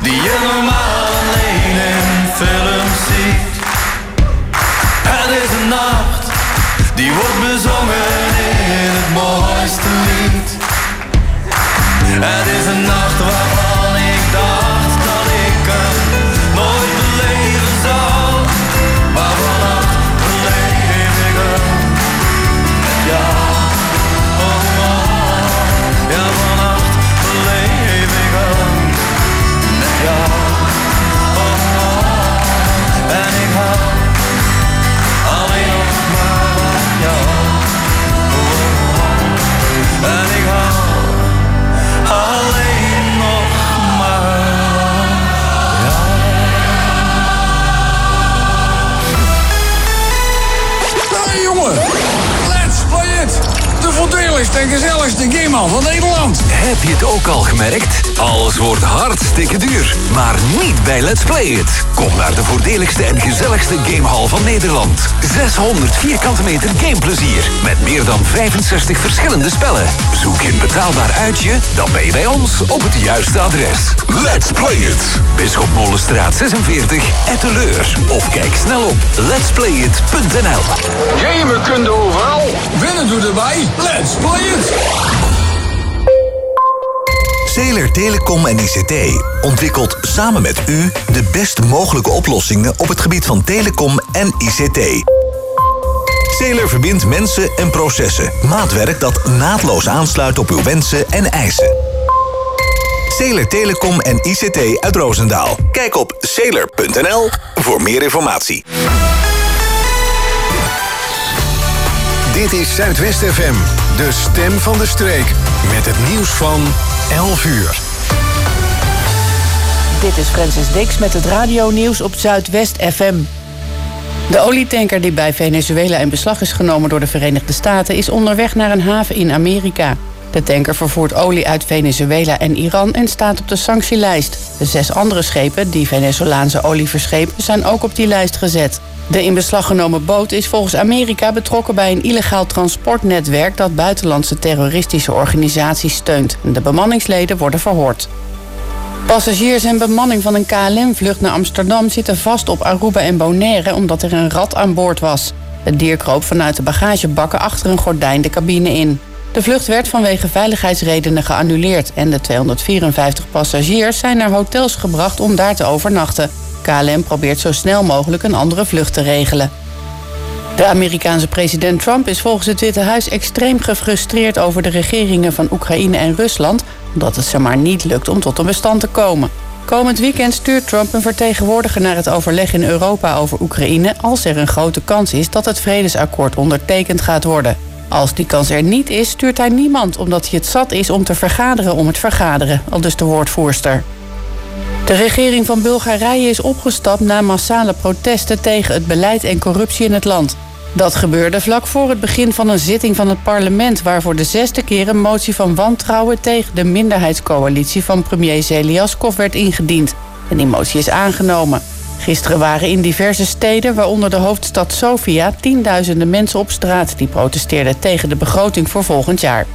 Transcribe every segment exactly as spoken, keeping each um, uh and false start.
die je normaal alleen in films ziet. Het is een nacht, die wordt bezongen in het mooiste lied. Het is een nacht waarvan ik dacht dat ik hem nooit beleven zou. Maar vannacht beleef ik hem met jou. Oh, oh, ja, vannacht beleef ik hem met jou. Oh, oh, en ik hou alleen nog maar van jou. Oh, oh, en ik hou alleen nog maar van jou. Hey jongen, let's play it! De voordeligste en gezelligste gamehal van Nederland. Heb je het ook al gemerkt? Alles wordt hartstikke duur. Maar niet bij Let's Play It. Kom naar de voordeligste en gezelligste gamehal van Nederland. zeshonderd vierkante meter gameplezier. Met meer dan vijfenzestig verschillende spellen. Zoek je een betaalbaar uitje? Dan ben je bij ons op het juiste adres. Let's Play It. Bisschop Molenstraat zesenveertig, Etteleur. Of kijk snel op lets play it punt n l. Gamen kun je overal. Winnen doe erbij. Let's play it. Zeeler Telecom en I C T ontwikkelt samen met u de best mogelijke oplossingen op het gebied van telecom en I C T. Zeeler verbindt mensen en processen. Maatwerk dat naadloos aansluit op uw wensen en eisen. Zeeler Telecom en I C T uit Roosendaal. Kijk op zeeler punt n l voor meer informatie. Dit is Zuidwest F M, de stem van de streek. Met het nieuws van elf uur. Dit is Francis Dix met het radionieuws op Zuidwest F M. De olietanker die bij Venezuela in beslag is genomen door de Verenigde Staten is onderweg naar een haven in Amerika. De tanker vervoert olie uit Venezuela en Iran en staat op de sanctielijst. De zes andere schepen die Venezolaanse olie verschepen zijn ook op die lijst gezet. De in beslag genomen boot is volgens Amerika betrokken bij een illegaal transportnetwerk dat buitenlandse terroristische organisaties steunt. De bemanningsleden worden verhoord. Passagiers en bemanning van een K L M-vlucht naar Amsterdam zitten vast op Aruba en Bonaire omdat er een rat aan boord was. Het dier kroop vanuit de bagagebakken achter een gordijn de cabine in. De vlucht werd vanwege veiligheidsredenen geannuleerd en de tweehonderdvierenvijftig passagiers zijn naar hotels gebracht om daar te overnachten. K L M probeert zo snel mogelijk een andere vlucht te regelen. De Amerikaanse president Trump is volgens het Witte Huis extreem gefrustreerd over de regeringen van Oekraïne en Rusland, omdat het ze maar niet lukt om tot een bestand te komen. Komend weekend stuurt Trump een vertegenwoordiger naar het overleg in Europa over Oekraïne als er een grote kans is dat het vredesakkoord ondertekend gaat worden. Als die kans er niet is, stuurt hij niemand omdat hij het zat is om te vergaderen om het vergaderen, aldus de woordvoerster. De regering van Bulgarije is opgestapt na massale protesten tegen het beleid en corruptie in het land. Dat gebeurde vlak voor het begin van een zitting van het parlement, waar voor de zesde keer een motie van wantrouwen tegen de minderheidscoalitie van premier Zeliaskov werd ingediend. En die motie is aangenomen. Gisteren waren in diverse steden, waaronder de hoofdstad Sofia, tienduizenden mensen op straat die protesteerden tegen de begroting voor volgend jaar.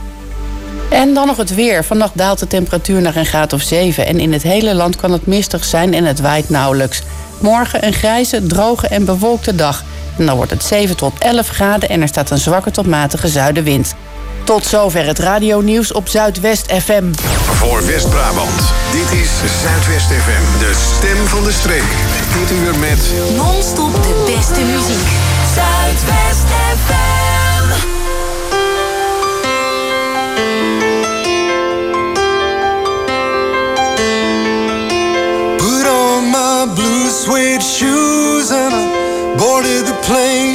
En dan nog het weer. Vannacht daalt de temperatuur naar een graad of zeven en in het hele land kan het mistig zijn en het waait nauwelijks. Morgen een grijze, droge en bewolkte dag. En dan wordt het zeven tot elf graden en er staat een zwakke tot matige zuidenwind. Tot zover het radionieuws op Zuidwest F M. Voor West-Brabant, dit is Zuidwest F M, de stem van de streek. Dit uur met non-stop de beste muziek. Zuidwest F M. Put on my blue suede shoes and I boarded the plane.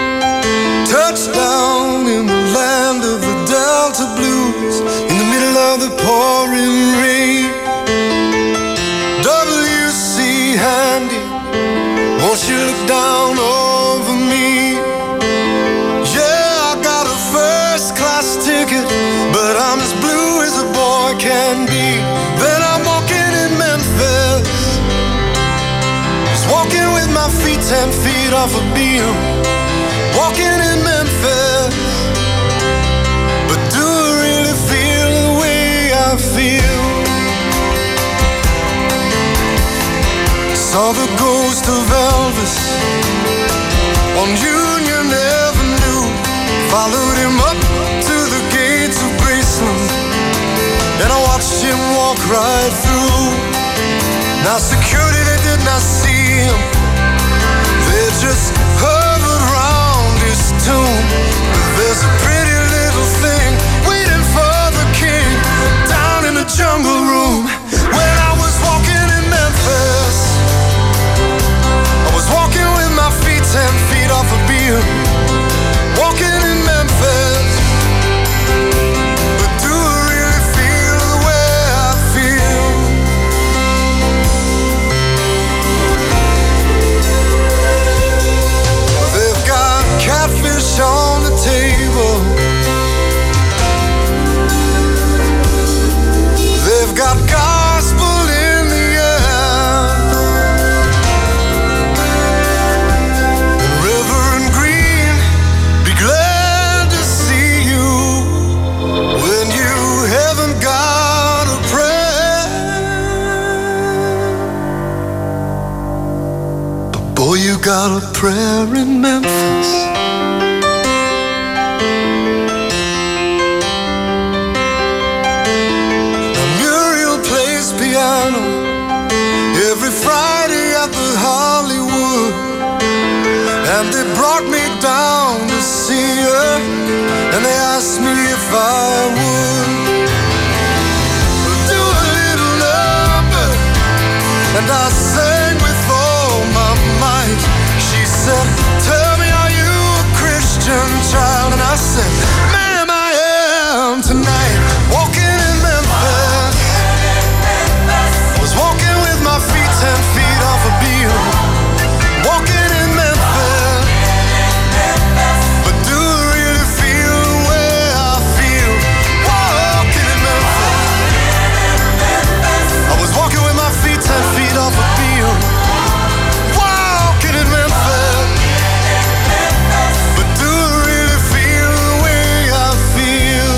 Touchdown in the land of the Delta Blues, in the middle of the pouring rain. W C Handy, won't you look down over me? Yeah, I got a first class ticket, but I'm as blue as a boy can be. Then I'm walking in Memphis, just walking with my feet ten feet off a beam. Walking in Memphis, but do I really feel the way I feel? Saw the ghost of Elvis on Union Avenue. Followed him up to the gates of Graceland, and I watched him walk right through. Now security, they did not see him. They just hovered around his tomb. There's a pretty little thing waiting for the king down in the jungle room. When I was walking in Memphis, I was walking with my feet ten feet off a beam. Walking in Memphis, but do I really feel the way I feel? They've got catfish on the table. They've got gospel in the air. Reverend Green, be glad to see you when you haven't got a prayer. But boy, you got a prayer in Memphis. Every Friday at the Hollywood, and they brought me down to see her, and they asked me if I would do a little number, and I sang with all my might. She said, tell me, are you a Christian child? And I said, ma'am, I am tonight. Walking in Memphis, walking with my feet ten feet off a beam. Walking in Memphis, but do I really feel the way I feel? Walking in Memphis, I was walking with my feet ten feet off a beam. Walking in Memphis, but do I really feel the way I feel?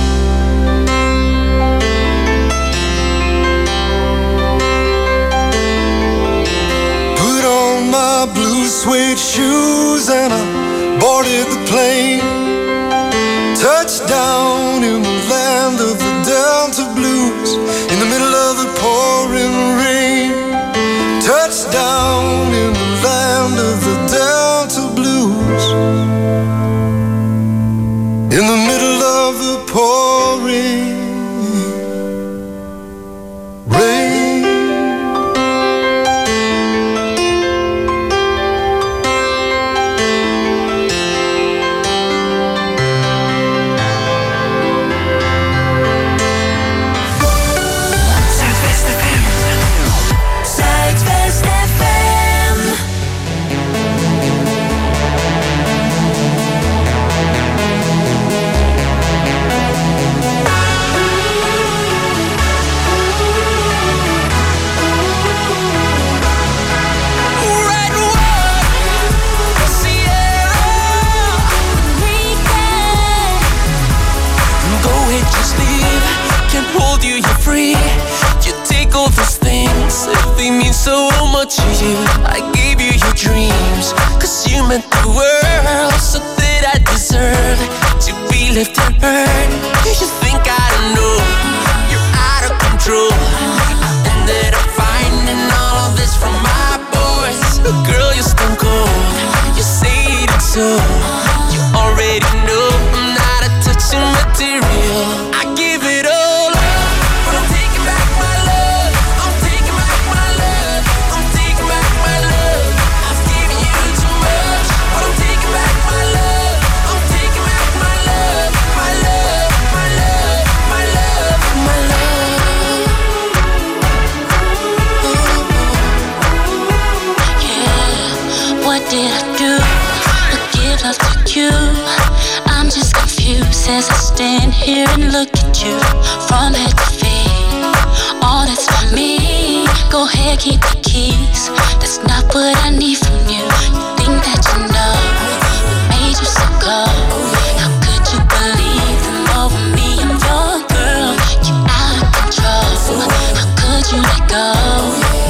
My blue suede shoes and I boarded the plane. Touchdown in the land of the Delta Blues, in the middle of the pouring rain. Touchdown in the land of the Delta Blues, in the middle of the pouring rain. So much to you, I gave you your dreams, cause you meant the world, so that I deserve to be left and heard. Do you think I don't know you're out of control? I ended up finding all of this from my boys. Girl, you're stone cold, you say it so. You already know I'm not a touching material. I give it all up, but I'm taking back my love. I'm taking back my love. I'm taking back my love. I've given you too much, but I'm taking back my love. I'm taking back my love, my love, my love, my love, my love. Yeah, what did I do? I give love to you. I'm just confused as I stand here and look at you from head to feet. All that's for me. Go ahead, keep the keys. That's not what I need from you. You think that you know what made you so cold? How could you believe them over me? I'm your girl. You out of control. How could you let go?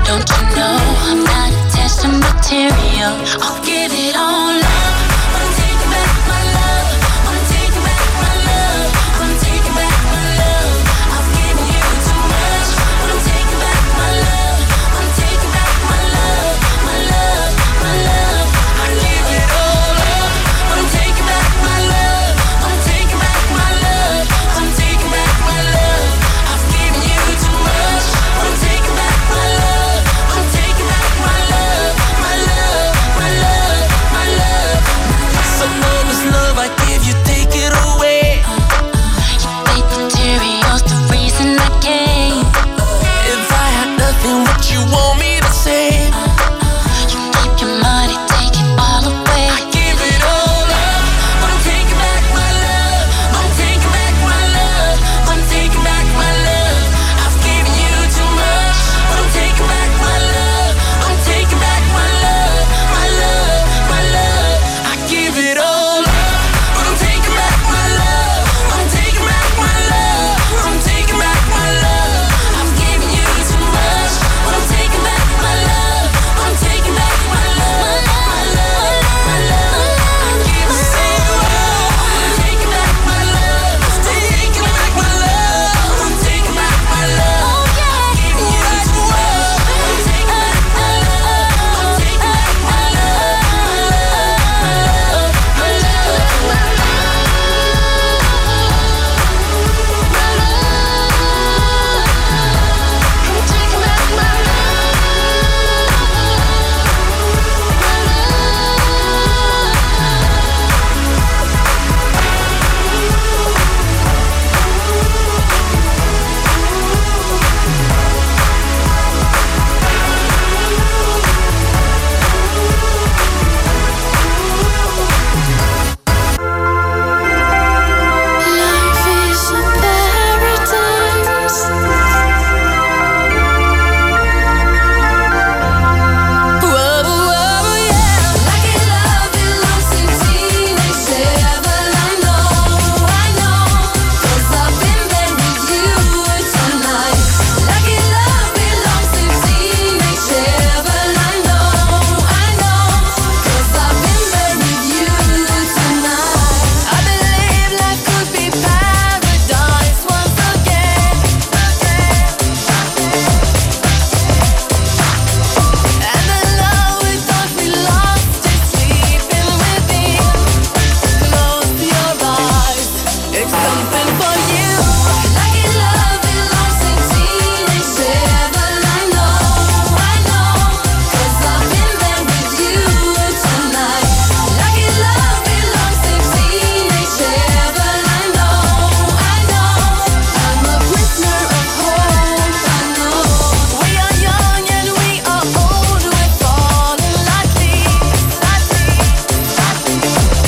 Don't you know I'm not attached to material? I'll give it all up. Wanna take back my love. Wanna take back my love. Wanna take back my love. I've given you too much. Wanna take back my love. Wanna take back my love. My love, my love. I give it all up. Wanna take back my love. Wanna take back my love. Wanna take back my love. I've given you too much. Wanna take back my love. Wanna take back my love. My love, my love, my love. Some of this love I give you, take it away. You think material's the reason I came. If I had nothing, would you want me to say? You keep your money, take it all away. I give it all up. Wanna take back my love. Wanna take back my love. Wanna take back my love. I've given you too much. Wanna take back my love. Wanna take back my love. My love, my love. I give it all up. Wanna take back my love. Wanna take back my love. Wanna take back my love. I've given you too much. Wanna take back my love. Wanna take back my love. My love, my love. I give it all. Wanna take back my love. Take back my love. Wanna take back my love. I've given you too much. Wanna take back my love. Wanna take back my love. My love, my love, my Life is a paradise. Whoa, whoa, yeah. Lucky love belongs in teenage heaven. I know, I know, 'cause I've been there with you tonight. Lucky love belongs in teenage heaven. I know, I know, 'cause I've been there with you tonight. I believe life could be paradise once again, and the love we thought we lost is sleeping within. Close your eyes, it's something for you. Lucky love belongs in teenage heaven. I know, I know, 'cause I've been there with you tonight. Lucky love belongs in teenage heaven. I know, I know, I'm a prisoner of hope. I know we are young and we are old. We're falling like leaves, like leaves, like leaves.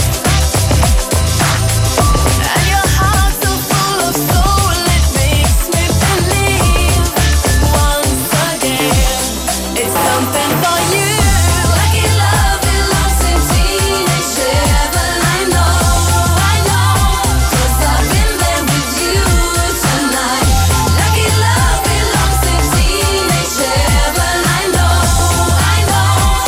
And your heart's so full of soul, it makes me believe once again it's something for you. Lucky love belongs in teenage heaven. I know, I know, 'cause I've been there with you tonight. Lucky love belongs in teenage heaven. I know, I know.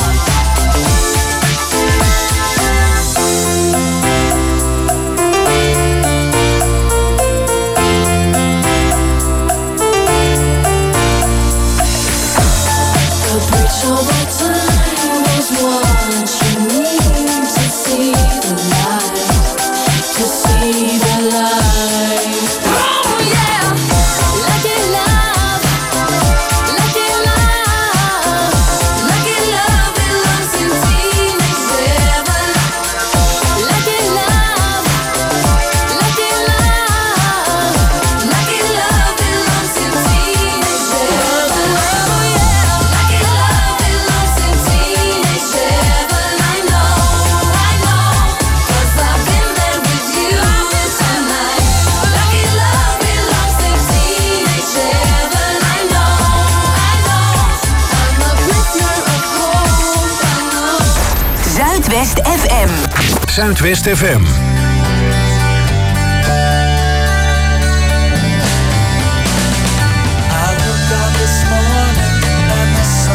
The bridge over time is what you need to see the light, to see the light. Oh yeah, lucky love, lucky love, lucky love belongs in teenage heaven. Lucky love, lucky love, lucky love belongs in teenage heaven. Oh yeah, lucky love belongs in teenage heaven. I know, I know, 'cause I've been there with you tonight. Lucky love belongs in teenage heaven. I know, I know, I'm a prisoner of hope. I know. Zuidwest F M. Zuidwest F M. I woke up this morning and the sun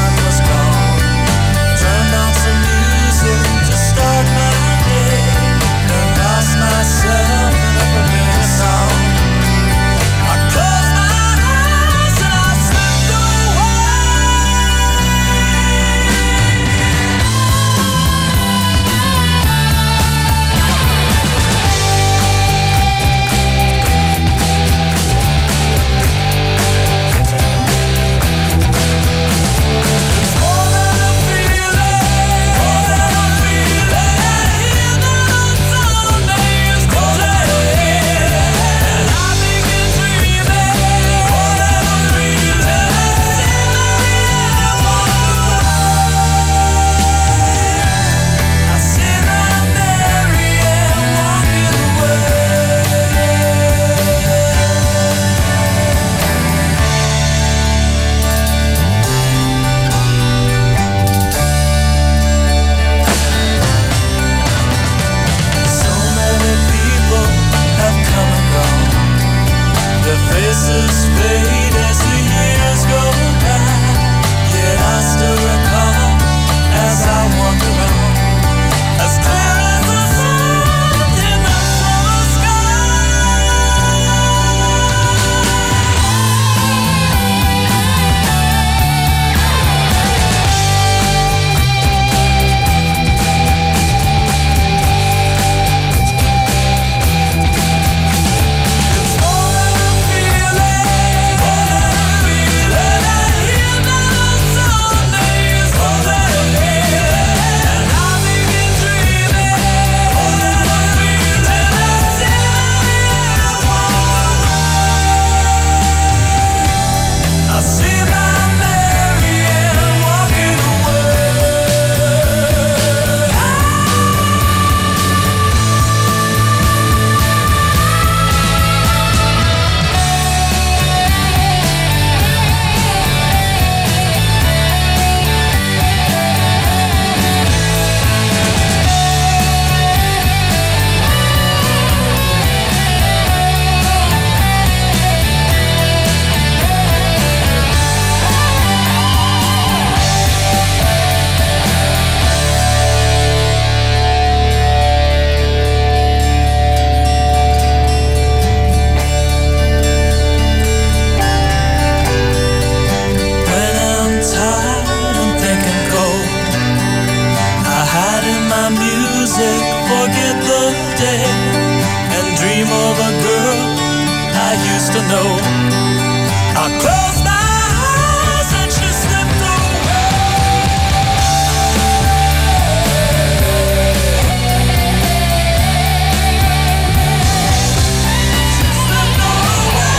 know. I closed my eyes and she slipped away. She slipped away.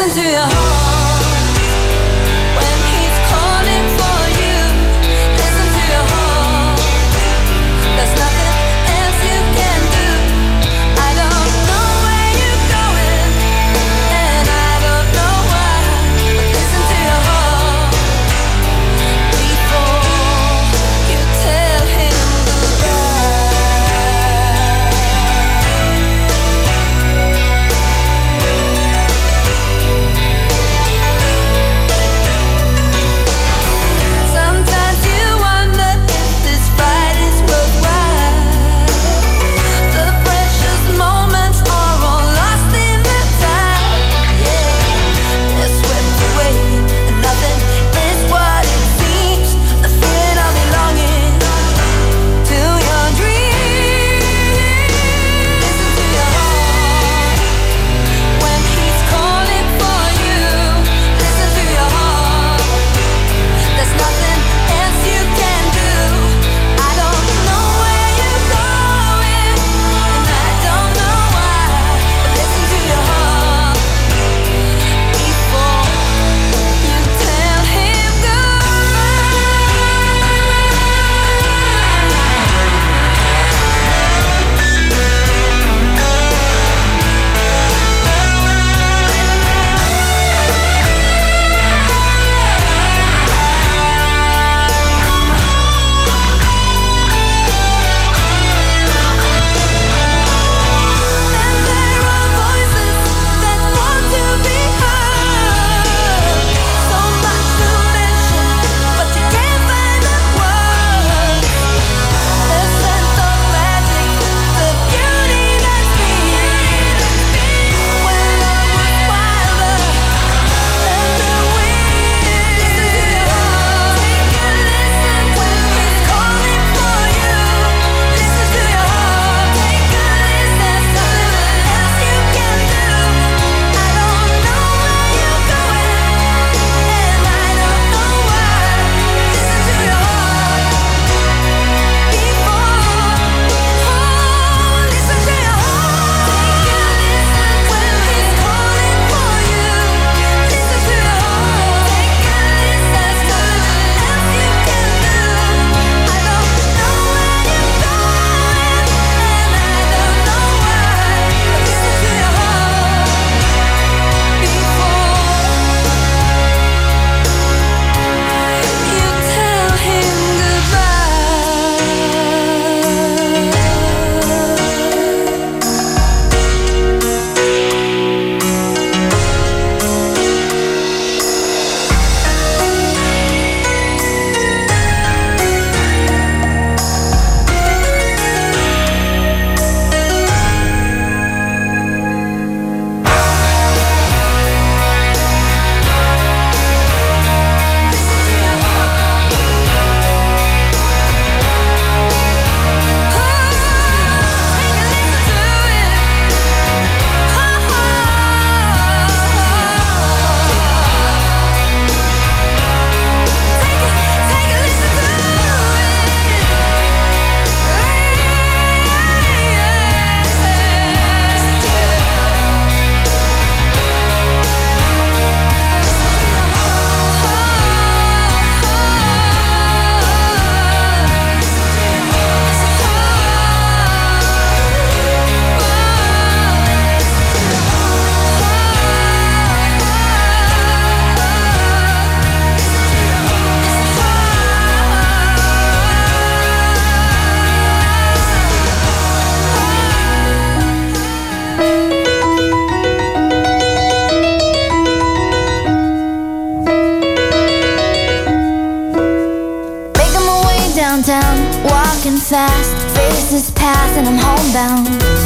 fast, faces pass and I'm homebound.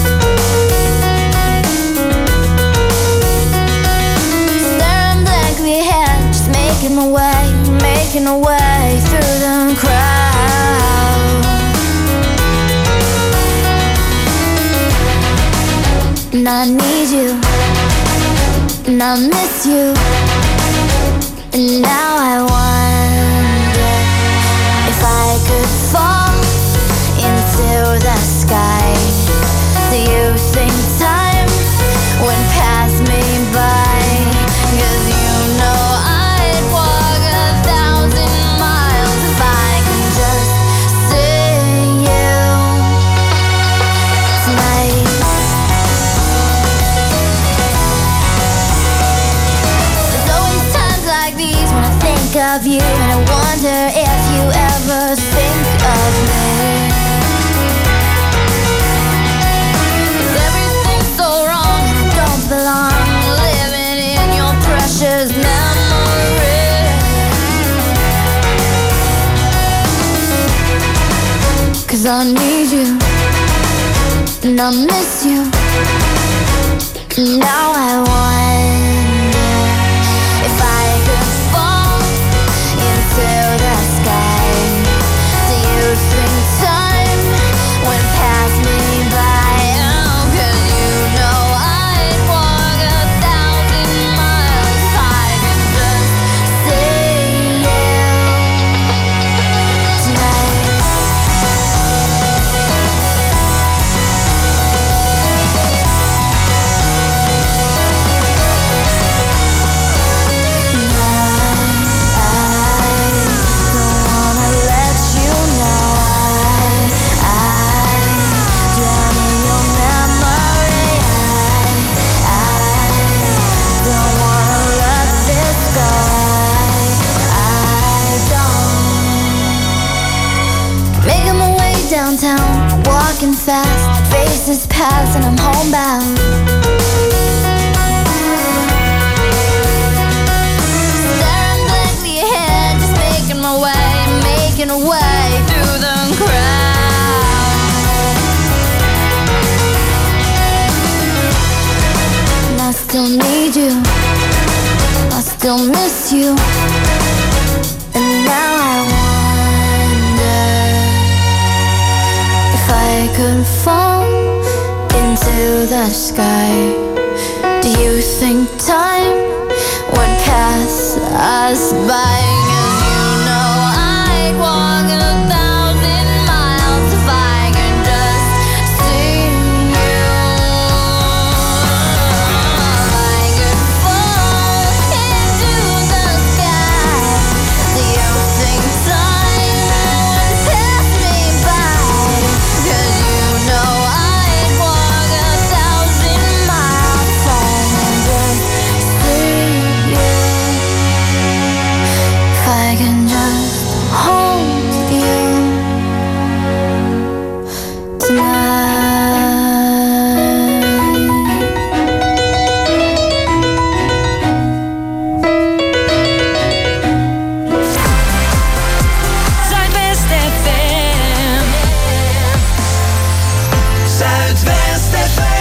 Staring blankly ahead, just making my way, making my way through the crowd. And I need you, and I miss you, and now I wonder if I could fall into the sky. Do you think time went past me by? think of you, and I wonder if you ever think of me. 'Cause everything's so wrong, and I don't belong living in your precious memory. 'Cause I need you, and I miss you. Now I wonder if I could fall into the sky. Do you think time would pass me by? Oh, 'cause you know I'd walk a thousand miles if I could just see you tonight. Downtown, walking fast, faces pass and I'm homebound. Staring blankly ahead, just making my way, making a way through the crowd. And I still need you, I still miss you, and now I wonder if I could fall into the sky. Do you think time would pass us by? 'Cause you know I'd walk a thousand miles if I could just see you. If I could fall into the sky, do you think time would pass me by? 'Cause you know I'd walk a thousand miles if I could just see you. If I can just hold you tonight. Zuidwest F M. Zuidwest F M.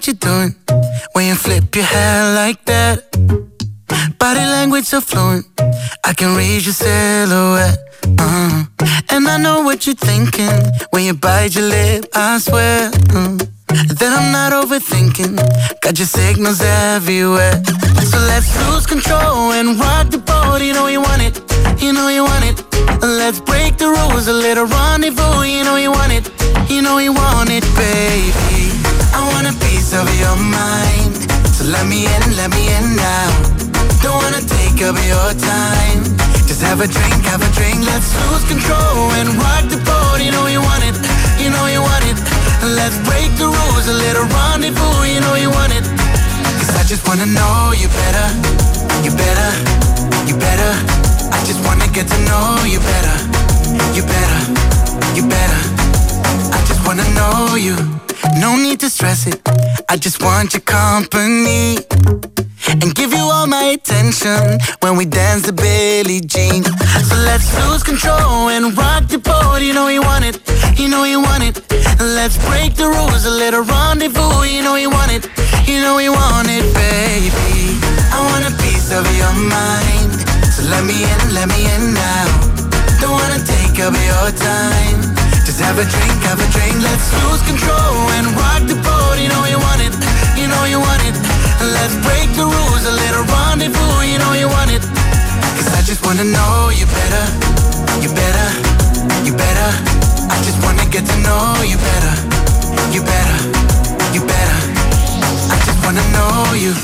what you're doing when you flip your hair like that. Body language so fluent, I can read your silhouette. uh. And I know what you're thinking when you bite your lip, I swear uh. that I'm not overthinking, got your signals everywhere. So let's lose control and rock the boat. You know you want it, you know you want it. Let's break the rules, a little rendezvous. You know you want it, you know you want it, baby. I want a piece of your mind, so let me in, let me in now. Don't wanna take up your time, just have a drink, have a drink. Let's lose control and rock the boat. You know you want it, you know you want it. Let's break the rules, a little rendezvous. You know you want it, cause I just wanna know you better, you better, you better. I just wanna get to know you better, you better, you better. I just wanna know you, no need to stress it. I just want your company and give you all my attention when we dance the Billie Jean. So let's lose control and rock the boat. You know you want it, you know you want it. Let's break the rules, a little rendezvous. You know you want it, you know you want it, baby. I want a piece of your mind, so let me in, let me in now. Don't wanna take up your time, just have a drink, have a drink. Let's lose control and rock the boat. You know you want it, you know you want it. Let's break the rules, a little rendezvous. You know you want it, cause I just wanna know you better, you better, you better. I just wanna get to know you better, you better, you better. I just wanna know you,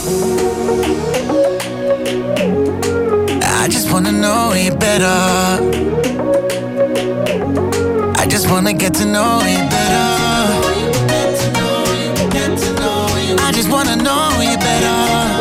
I just wanna know you better. I just wanna get to know you better. I just wanna know you better.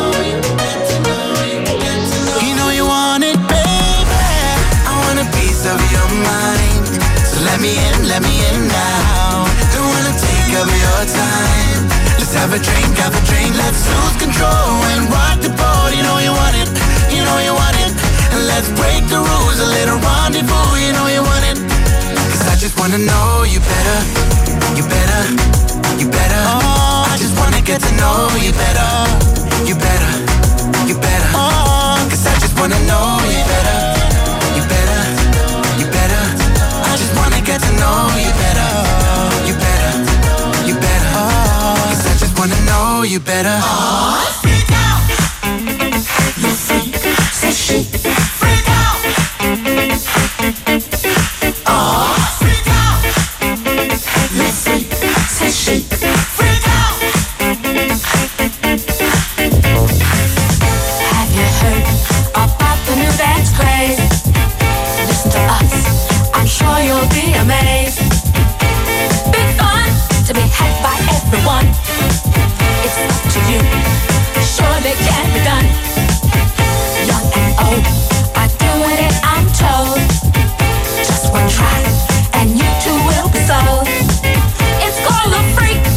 You know you want it, baby. I want a piece of your mind, so let me in, let me in now. Don't wanna take up your time, let's have a drink, have a drink. Let's lose control and rock the boat. You know you want it, you know you want it. And let's break the rules, a little rendezvous. You know you want it, cause I just wanna know you better, you better, you better. Oh, I just wanna get to know you better, you better, you better. Oh, cause I just wanna know you better, you better, you better. I just wanna get to know you better, you better, you better. Oh, cause I just wanna know you better. Oh, freak out, you freak, say she, freak out. Oh, freak out, you freak, say she, freak out. Have you heard about the new dance craze? Listen to us, I'm sure you'll be amazed. Big fun to be had by everyone. It's up to you, surely can be done. Young and old are doing it, I'm told. Just one try and you too will be sold. It's called a freak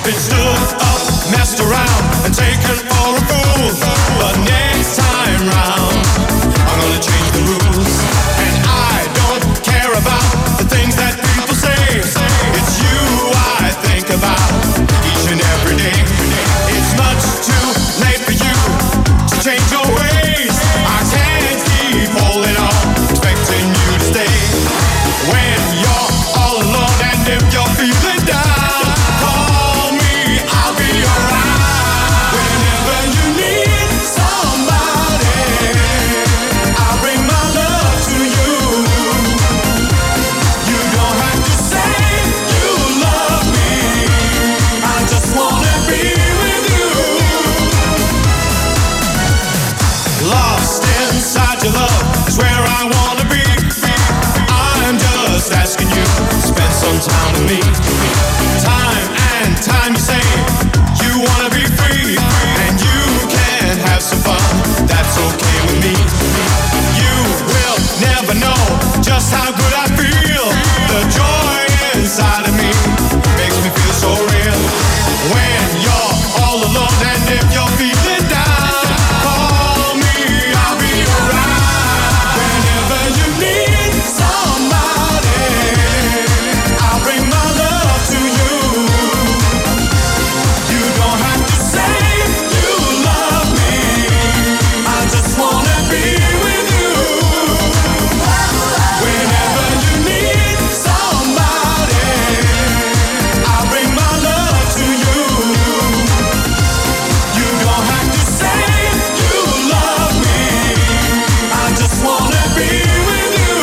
been stood up, messed around, and taken for a fool. But next time round, I'm gonna change the rules. And I don't care about the things that people say. It's you I think about each and every day. It's much too late for you to change your ways. I can't keep holding on, expecting you to stay. When you're all alone and if you're feeling down, call me, I'll be around. Whenever you need somebody, I'll bring my love to you. You don't have to say you love me, I just wanna be with you. Lost inside your love is where I wanna be. I'm just asking you to spend some time with me. Time and time you say you wanna be free, and you can have some fun, that's okay with me. You will never know just how good I feel. The joy inside of me makes me feel so real. When you're all alone and if you're feeling down, call me, I'll be around. Whenever you need somebody, I'll bring my love to you. You don't have to say you love me, I just wanna be with you. Whenever you need somebody, I'll bring my love to you. You don't have to say you love me, I just wanna be with you.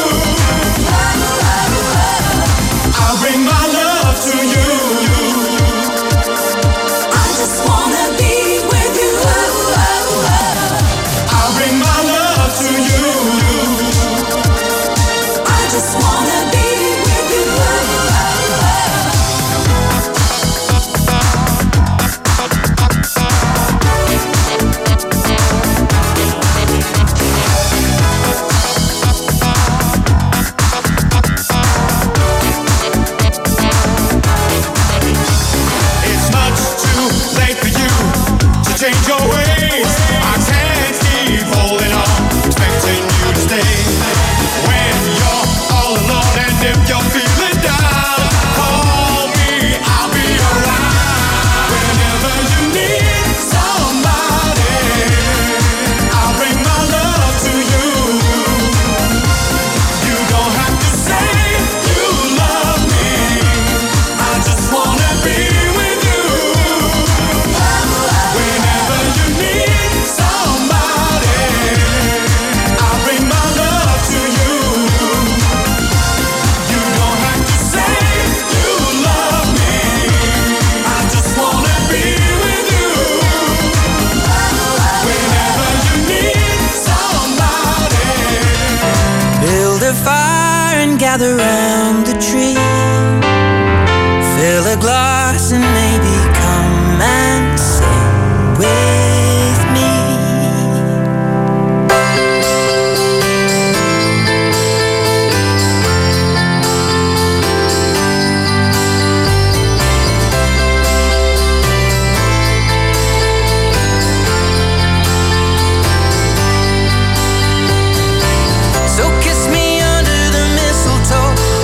I'll bring my love to you. I just wanna be with you. I'll bring my love to you. I just wanna be with you. It's much too late for you to change your ways. I can't keep holding on, expecting you to stay. When you're all alone and if you're feeling down, call me, I'll be around. Whenever you need somebody, I'll bring my love to you. You don't have to say you love me, I just wanna be with you. Whenever you need somebody, I'll bring my love to you. You don't have to say you love me, I just wanna be with you. Whenever you need somebody. Build a fire and gather round the tree. Fill a glass and maybe come and sing with me. So kiss me under the mistletoe,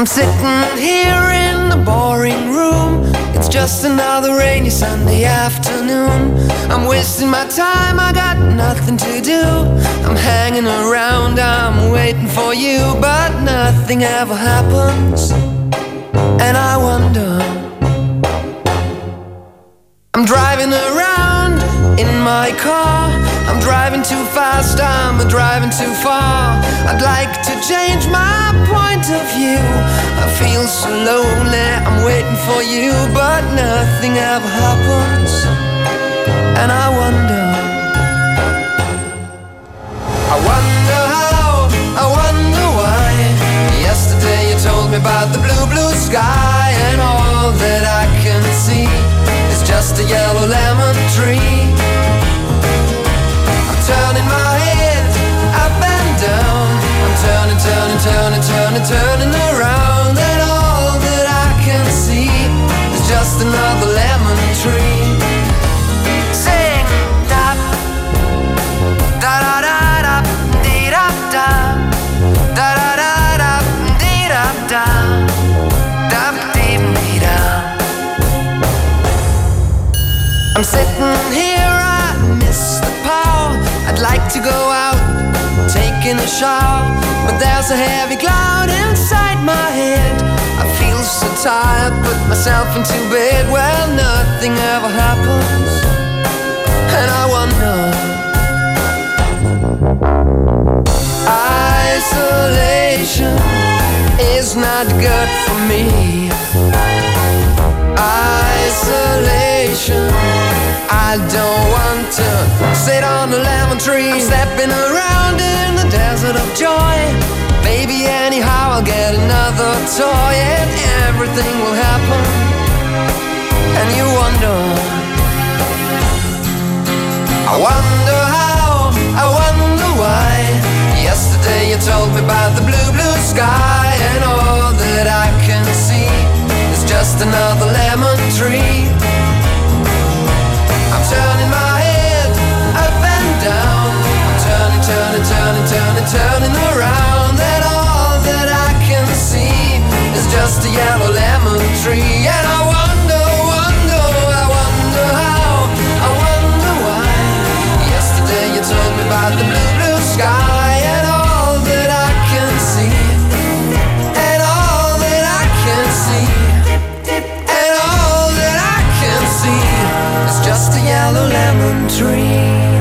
sitting here in the boring room. It's just another rainy Sunday afternoon. I'm wasting my time, I got nothing to do. I'm hanging around, I'm waiting for you, but nothing ever happens. And I wonder, I'm driving around in my car. I'm driving too fast, I'm driving too far. I'd like to change my point of view. I feel so lonely, I'm waiting for you, but nothing ever happens. And I wonder, I wonder how, I wonder why. Yesterday you told me about the blue, blue sky, and all that I can see is just a yellow lemon tree. Turning my head up and down. I'm turning, turning, turning, turning, turning around. And all that I can see is just another lemon tree. Sing da da da da da dee da da da da da da dee da da da dee dee da. I'm sitting here, I miss the power. I'd like to go out, taking a shower, but there's a heavy cloud inside my head. I feel so tired, put myself into bed. Well, nothing ever happens, and I wonder. Isolation is not good for me. Isolation, I don't want to sit on a lemon tree. I'm stepping around in the desert of joy. Maybe anyhow I'll get another toy, and everything will happen. And you wonder, I wonder how, I wonder why. Yesterday you told me about the blue, blue sky, and all that I can see is just another lemon tree. I'm turning my head up and down. I'm turning, turning, turning, turning, turning around. And all that I can see is just a yellow lemon tree. And I wonder, wonder, I wonder how, I wonder why. Yesterday you told me about the blue, blue sky, and all that I can see, and all that I can see, and all that I can see, it's just a yellow lemon tree.